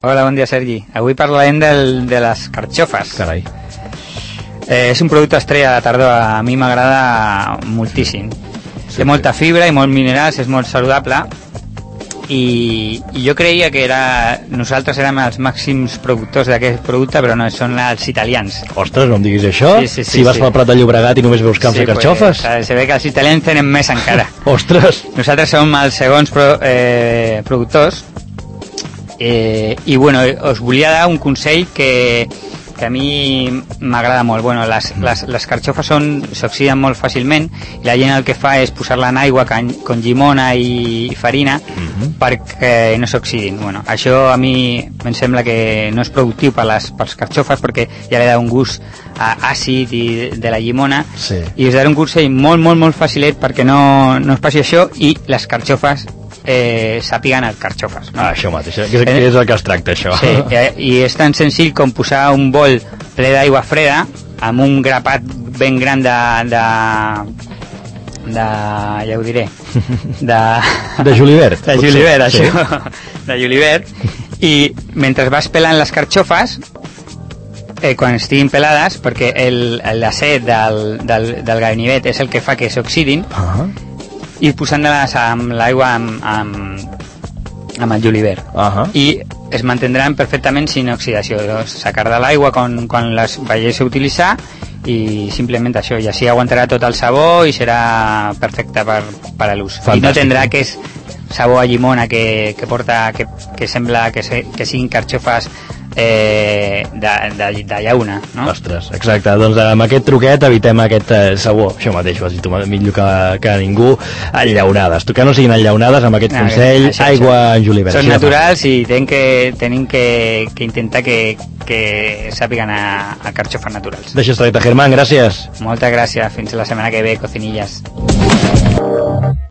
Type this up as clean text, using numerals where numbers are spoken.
Hola, bon dia, Sergi. Avui parlarem de les carxofes. Carai. És un producte estrella de tardor, a mi m'agrada moltíssim. Té molta fibra i molts minerals, és molt saludable, i jo creia que nosaltres érem els màxims productors d'aquest producte, però no, són els italians. Ostres, no em diguis això? Sí, si vas pel Prat de Llobregat i només veus camps de carxofes? Pues, se ve que els italians tenen més encara. Ostres! Nosaltres som els segons productors, i bueno, us volia dar un consell que a mi m'agrada molt. Bueno, les carxofes s'oxiden molt fàcilment, i la gent el que fa és posar-la en aigua con llimona i farina perquè no s'oxidin. Bueno, això a mi em sembla que no és productiu pels carxofes, perquè ja li da un gust àcid de la llimona, sí. I us daré un consell molt facilet perquè no es passi això i les carxofes sàpiguen els carxofes, no? Això mateix, que és el que es tracta, això. Sí, i és tan senzill com posar un bol ple d'aigua freda amb un grapat ben gran ja ho diré, de julivert. De julivert, sí. Això, de julivert, i mentre vas pelant les carxofes, quan estiguin pelades, perquè l'acet del ganivet és el que fa que s'oxidin, i posant-les amb l'aigua amb el julivert, i es mantindran perfectament sin oxidació. Sacar de l'aigua quan les veieu utilitzar, i simplement això, i així aguantarà tot el sabor i serà perfecte per a l'ús. I no tindrà aquest sabor a llimona que porta, que sembla que siguin carxofes de llauna, no? Ostres, exacte, doncs amb aquest truquet evitem aquest sabor, això mateix ho has dit tu millor que ningú, enllaunades, que no siguin enllaunades, amb aquest consell, aigua en julivert. Són naturals i tenim que intentar que sàpiguen a carxofes naturals. Deixa estar, Germán, gràcies. Moltes gràcies, fins la setmana que ve, cocinillas.